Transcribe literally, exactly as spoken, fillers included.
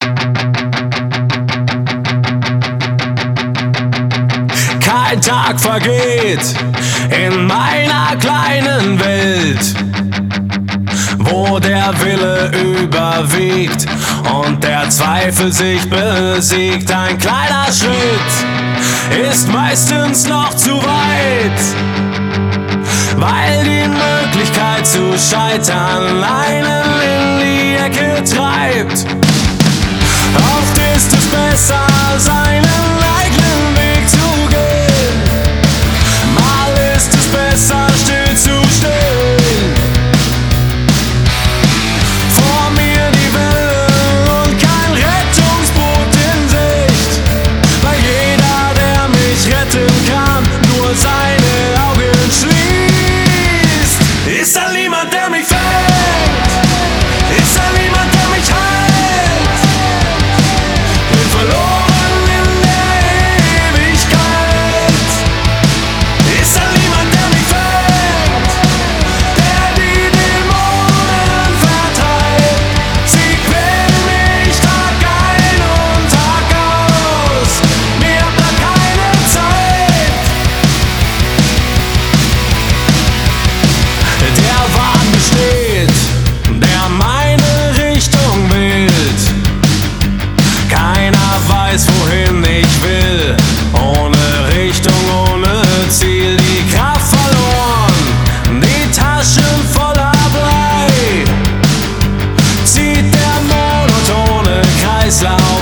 Kein Tag vergeht in meiner kleinen Welt, wo der Wille überwiegt und der Zweifel sich besiegt. Ein kleiner Schritt ist meistens noch zu weit, weil die Möglichkeit zu scheitern einen in die Ecke treibt. Oft ist es besser, seinen eigenen Weg zu gehen. Mal ist es besser, still zu stehen. Vor mir die Welle und kein Rettungsboot in Sicht, weil jeder, der mich retten kann, nur seine Augen schließt. Ist da niemand, der mich fängt? Ist da niemand, der mich hält? Bin verloren in der Ewigkeit. Ist da niemand, der mich fängt? Der die Dämonen vertreibt. Sie quälen mich Tag ein und Tag aus. Mir bleibt keine Zeit. Der Wahn besteht, der meine Richtung wählt. Keiner weiß, wohin ich will. Ohne Richtung, ohne Ziel, die Kraft verloren, die Taschen voller Blei. Zieht der monotone Kreislauf